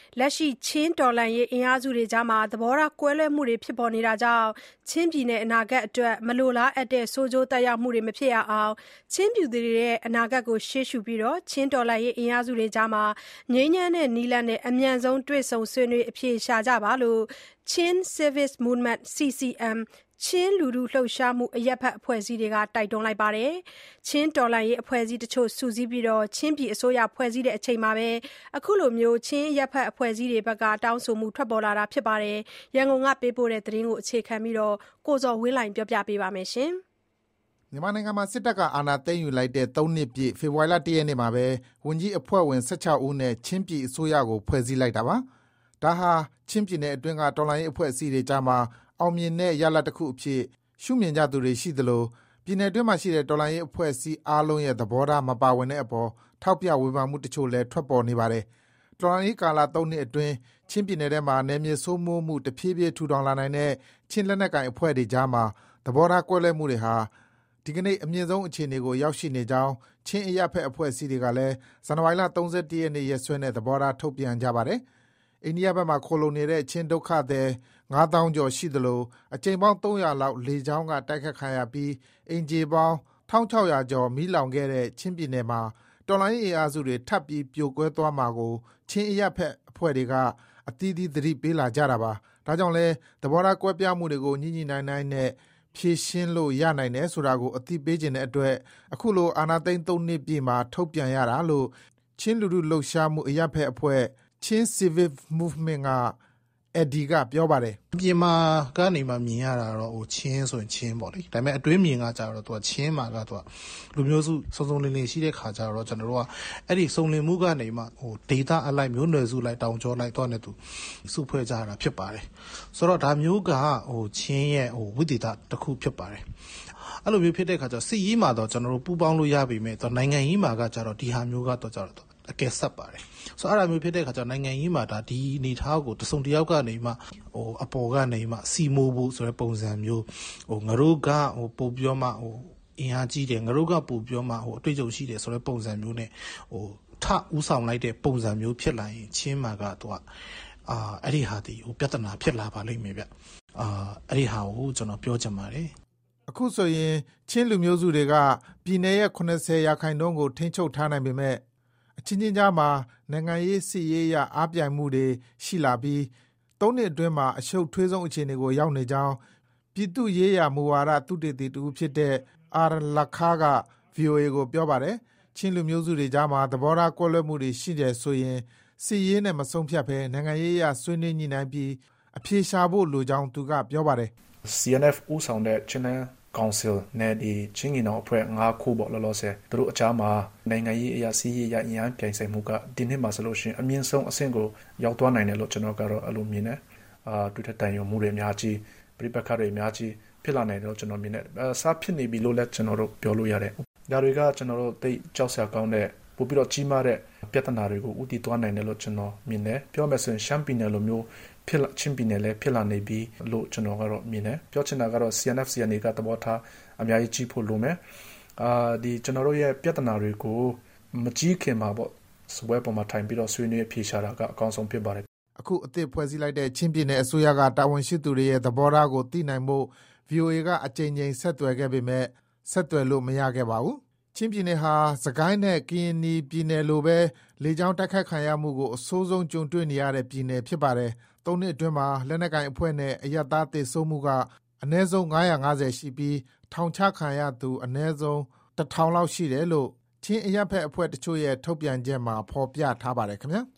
လက်ရှိချင်းတော်လှန်ရေးအင်အားစုတွေကြားသဘောထားကွဲလွဲမှုတွေဖြစ်ပေါ်နေတာကြောင့်ချင်းပြည်နယ်အနာဂတ်အတွက်မလိုလားအပ်တဲ့ဆိုးကျိုးသက်ရောက်မှုတွေမဖြစ်ရအောင်ချင်းပြည်သူတွေရဲ့အနာဂတ်ကိုရှေ့ရှုပြီးချင်းတော်လှန်ရေးအင်အားစုတွေကြားငြိမ်းချမ်းတဲ့နည်းလမ်းနဲ့အမြန်ဆုံးတွေ့ဆုံဆွေးနွေးအဖြေရှာကြပါလို့ Chin Civic Movement CCM ချင်းလူထုလှုပ်ရှားမှုအရပ်ဘက်အဖွဲ့အစည်းတွေကတိုက်တွန်းလိုက်ပါတယ်။ချင်းတော်လှန်ရေးအဖွဲ့အစည်းတချို့စုစည်းပြီးချင်းပြည်အစိုးရဖွဲ့စည်းတဲ့အချိန်မှာအခုလိုချင်းအရပ်ဘက်အဖွဲ့အစည်းတွေဘက်ကတောင်းဆိုမှုထွက်ပေါ်လာတာဖြစ်ပါတယ်။ရန်ကုန်ကပေးပို့တဲ့သတင်းကိုအခြေခံပြီးကိုဇော်ဝင်းလှိုင်ပြောပြပေးပါမယ်ရှင်။မြန်မာနိုင်ငံမှာစစ်တပ်ကအာဏာသိမ်းယူလိုက်တဲ့3နှစ်ပြည့်ဖေဖော်ဝါရီလ1ရက်နေ့မှာပဲဝန်ကြီးအဖွဲ့ဝင်16ဦးနဲ့ချင်းပြည်အစိုးရကိုဖွဲ့စည်းလိုက်တာပါ။ဒါဟာချင်းပြည်နယ်အတွင်းကတော်လှန်ရေးအဖွဲ့အစည်းတွေကြားမှာအောင်မြင်တဲ့ရလဒ်တစ်ခုအဖြစ်ရှုမြင်ကြသူတွေရှိသလိုပြည်နယ်အတွင်းမှာရှိတဲ့တော်လှန်ရေးအဖွဲ့အစည်းအားလုံးရဲ့သဘောထားမပါဝင်တဲ့အပေါ်ထောက်ပြဝေဖန်မှုတချို့လည်းထွက်ပေါ်နေပါတယ်။တော်လှန်ရေးကာလ3နှစ်အတွင်းချင်းပြည်နယ်ထဲမှာနယ်မြေစိုးမိုးမှုတဖြည်းဖြည်းထူထောင်လာနိုင်တဲ့ချင်းလက်နက်ကိုင်အဖွဲ့တွေကြားမှာသဘောထားကွဲလွဲမှုတွေဟာဒီကနေ့အမြင့်ဆုံးအခြေအနေကိုရောက်ရှိနေကြောင်းချင်းအရပ်ဖက်အဖွဲ့အစည်းတွေကလည်းဇန်နဝါရီလ31ရက်နေ့ရက်စွဲနဲ့သဘောထားထုတ်ပြန်ကြပါတယ်။အိန္ဒိယဘက်မှာခိုလုံနေတဲ့ချင်းဒုက္ခသည်9000ကျော်ရှိသလိုအကြိမ်ပေါင်း300လောက်လေကြောင်းကတိုက်ခတ်ခံရပြီးအင်ဂျီပေါင်း1600ကျော်မီးလောင်ခဲ့တဲ့ချင်းပြည်နယ်မှာတော်လိုင်းရေးအားစုတွေထပ်ပြီးပြိုကွဲသွားမှာကိုချင်းအရပ်ဖက်အဖွဲ့တွေကအသီးသီးသတိပေးလာကြတာပါ။ဒါကြောင့်လဲသဘောထားကွဲပြားမှုတွေကိုညှိနှိုင်းနဲ့ဖြည့်ရှင်းလို့ရနိုင်တယ်ဆိုတာကိုအသိပေးခြင်းတဲ့အတွက်အခုလိုအာဏာသိမ်း3နှစ်ပြည့်မှာထုတ်ပြန်ရတာလို့ချင်းလူထုလှုပ်ရှားမှုအရပ်ဖက်အဖွဲ့Chin Civic Movement ကEddie ကပြောပါတယ်။ပြင်မာကနေမှမြင်ရတာတော့ချင်းဆိုရင်ချင်းပေါ့လေ။ဒါပေမဲ့အတွင်းမြင်ကကြတော့သူကချင်းမှာကသူကလူမျိုးစုစုံစုံလင်လင်ရှိတဲ့ခါကြတော့ကျွန်တော်တို့ကအဲ့ဒီစုံလင်မှုကနေမှဒေတာအလိုက်မျိုးနွယ်စုလိုက်တောင်ကျော်လိုက်တော့နဲ့သူစုဖွဲ့ကြတာဖြစ်ပါတယ်။ဆိုတော့ဒါမျိုးကချင်းရဲ့ဝိသေသတစ်ခုဖြစ်ပါတယ်။အဲ့လိုမျိုးဖြစ်တဲ့ခါကျတော့စစ်ရေးမှာတော့ကျွန်တော်တို့ပူးပေါင်းလို့ရပြီမဲ့တော့နိုင်ငံရေးမှာကကြတော့ဒီဟာမျိုးကတော့ကြတော့အကဲဆက်ပါတယ်ဆိုအဲ့ဒါမျိုးဖြစ်တဲ့ခါကျတော့နိုင်ငံရေးမှာဒါဒီအနေထားကိုတစုံတစ်ယောက်ကနေမှအပေါ်ကနေမှစီမိုးဖို့ဆိုတဲ့ပုံစံမျိုးငါတို့ကပို့ပြောမှအင်အားကြီးတယ်ငါတို့ကပို့ပြောမှအတွေ့အကြုံရှိတယ်ဆိုတဲ့ပုံစံမျိုးနဲ့ထဥဆောင်လိုက်တဲ့ပုံစံမျိုးဖြစ်လာရင်ချင်းမှာကသူကအဲ့ဒီဟာဒီပြဿနာဖြစ်လာပါလိမ့်မယ်ဗျအဲ့ဒီဟာကိုကျွန်တော်ပြောချင်ပါတယ်အခုဆိုရင်ချင်းလူမျိုးစုတွေကပြည်내ရဲ့80%ကိုထိန်းချုပ်ထားနိုင်ပေမဲ့အချင်းချင်းကြားမှာနိုင်ငံရေးစစ်ရေးရအားပြိုင်မှုတွေရှိလာပြီး3နှစ်အတွင်းမှာအရှုပ်ထွေးဆုံးအခြေအနေကိုရောက်နေကြောင်းပြည်သူ့ရေးရာမူဝါဒသုတေသီတူဖြစ်တဲ့အာလခါက VOA ကိုပြောပါတယ်ချင်းလူမျိုးစုတွေကြားမှာသဘောထားကွဲလွဲမှုတွေရှိတယ်ဆိုရင်စစ်ရေးနဲ့မဆုံးဖြတ်ဘဲနိုင်ငံရေးရဆွေးနွေးညှိနှိုင်းပြီးအဖြေရှာဖို့လိုကြောင်းသူကပြောပါတယ် CNF ဦးဆောင်တဲ့ချင်းကောင်စီနဲ့ဒီချင်းကြီးနောက်အဖွဲ့9ခုပေါ့လောလောဆယ်သူတို့အကြားမှာနိုင်ငံရေးအရာစီးရေးရအင်အားပြိုင်ဆိုင်မှုကဒီနှစ်မှာဆိုလို့ရှိရင်အမြင့်ဆုံးအဆင့်ကိုရောက်သွားနိုင်တယ်လို့ကျွန်တော်ကတော့အလိုမြင်တယ်တွေ့တဲ့တိုင်ရုံမှုတွေအများကြီးပြိပက္ခတွေအများကြီးဖြစ်လာနိုင်တယ်လို့ကျွန်တော်မြင်တယ်စားဖြစ်နေပြီလို့လည်းကျွန်တော်တို့ပြောလို့ရတယ်ဒါတွေကကျွန်တော်တို့သိကြောက်စရာကောင်းတဲ့ပို့ပြီးတော့ကြီးမားတဲ့ပြဿနာတွေကိုဥတီသွားနိုင်တယ်လို့ကျွန်တော်မြင်တယ်ပြောမယ်ဆိုရင်ရှမ်းပြည်နယ်လိုမျိုးဖြစ်ချင်းပြည်နယ်လည်းဖြစ်လာနေပြီလို့ကျွန်တော်ကတော့မြင်တယ်ပြောချင်တာကတော့ CNF CNA ကသဘောထားအများကြီးကြီးဖို့လိုမယ်ဒီကျွန်တော်တို့ရဲ့ပြဿနာတွေကိုမကြီးခင်မှာပေါ့စပွဲပေါ်မှာထိုင်ပြီးတော့ဆွေးနွေးဖြေရှာတာကအကောင်းဆုံးဖြစ်ပါတယ်အခုအသစ်ဖွဲ့စည်းလိုက်တဲ့ချင်းပြည်နယ်အစိုးရကတာဝန်ရှိသူတွေရဲ့သဘောထားကိုသိနိုင်ဖို့ VOA ကအကြိမ်ကြိမ်ဆက်သွယ်ခဲ့ပေမဲ့ဆက်သွယ်လို့မရခဲ့ပါဘူးချင်းပြည်နယ်ဟာစကိုင်းနဲ့ကရင်ပြည်နယ်လိုပဲလေကြောင်းတိုက်ခတ်ခံရမှုကိုအဆိုးဆုံးကြုံတွေ့နေရတဲ့ပြည်နယ်ဖြစ်ပါတယ်3နှစ်အတွင်းမှာလက်နက်ကိုင်အဖွဲ့နဲ့အရပ်သားသေဆုံးမှုကအနည်းဆုံး950ရှိပြီးထောင်ချခံရသူအနည်းဆုံး1000လောက်ရှိတယ်လို့ချင်းအရပ်ဖက်အဖွဲ့တချို့ရဲ့ထုတ်ပြန်ချက်မှာဖော်ပြထားပါတယ်ခင်ဗျာ